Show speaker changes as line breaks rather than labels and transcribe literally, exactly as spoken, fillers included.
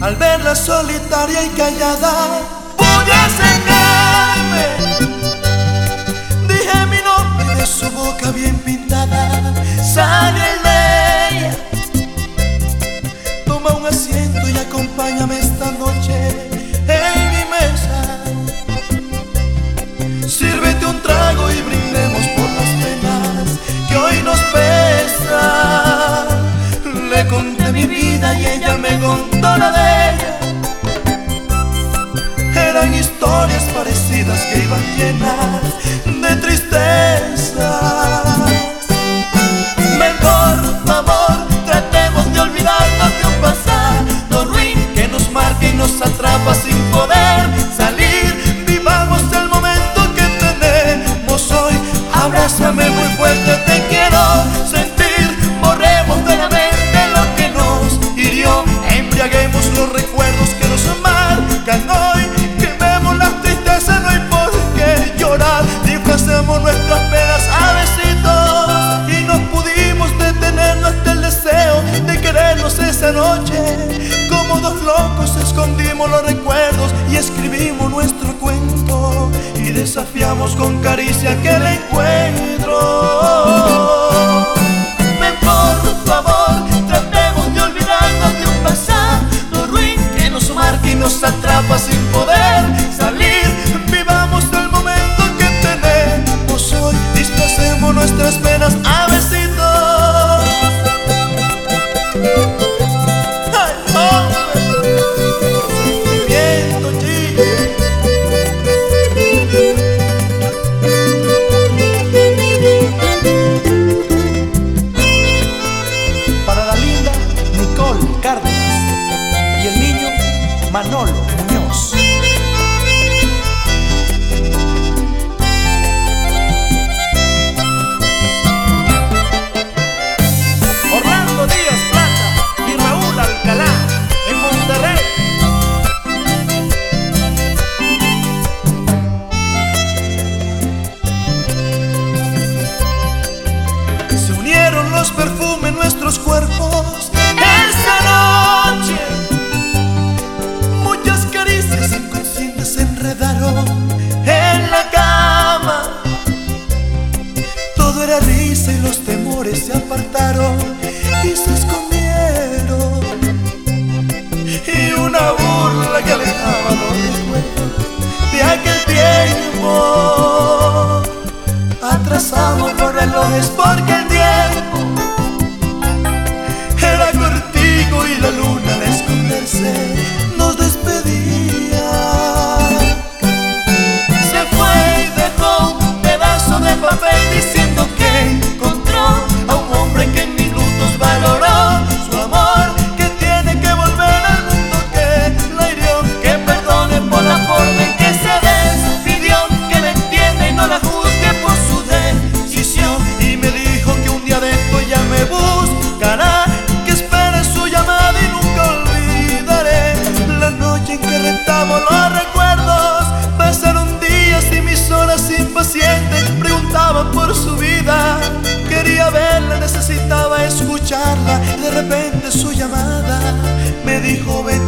Al verla solitaria y callada, pude acercarme. Dije mi nombre y de su boca bien pintada sale el de ella. Toma un asiento y acompáñame esta noche en mi mesa. Sírvete un trago y brindemos por las penas que hoy nos pesan. Le conté mi vida y ella me contó la de ella. Eran historias parecidas que iban llenas de tristeza. Mejor, por favor, tratemos de olvidarnos de un pasado ruin que nos marca y nos atrapa sin poder salir. Vivamos el momento que tenemos hoy. Abrázame muy fuerte, te quiero sentir. Borremos de la mente lo que nos hirió. Embriaguemos los recuerdos que nos marcan hoy. Quememos las tristezas, no hay por qué llorar. Disfracemos nuestras penas a besitos. Y nos pudimos detener hasta el deseo de querernos esa noche. Como dos locos escondimos los recuerdos y escribimos nuestro cuento. Y desafiamos con caricia aquel encuentro. Ven por favor, tratemos de olvidarnos de un pasado ruin que nos marca y nos atrapa sin poder salir. Vivamos el momento que tenemos hoy. Disfracemos nuestras penas a besitos. ¡Ay, hombre! Sentimiento, chico. Para la linda Nicole Cárdenas y el niño Manolo Muñoz. Orlando Díaz Plata y Raúl Alcalá en Monterrey. Se unieron los perfumes, nuestros cuerpos esa noche. Muchas caricias inconscientes se enredaron en la cama. Todo era risa y los temores se apartaron y se escondieron. Y una burla que alejaba los recuerdos de aquel tiempo. Atrasamos los relojes porque el tiempo era cortico y la luna al esconderse nos despedía. Se fue y dejó un pedazo de papel diciendo que encontró a un hombre que en minutos valoró su amor, que tiene que volver al mundo que la hirió, que perdone por la forma en que se despidió, que la entienda y no la juzgue por su decisión. Y me dijo que un día de esto ya me buscará, que espere su llamada y nunca olvidaré la noche en que rentamos los recuerdos. Pasaron días y mis horas impacientes preguntaban por su vida. Quería verla, necesitaba escucharla y de repente su llamada me dijo: ven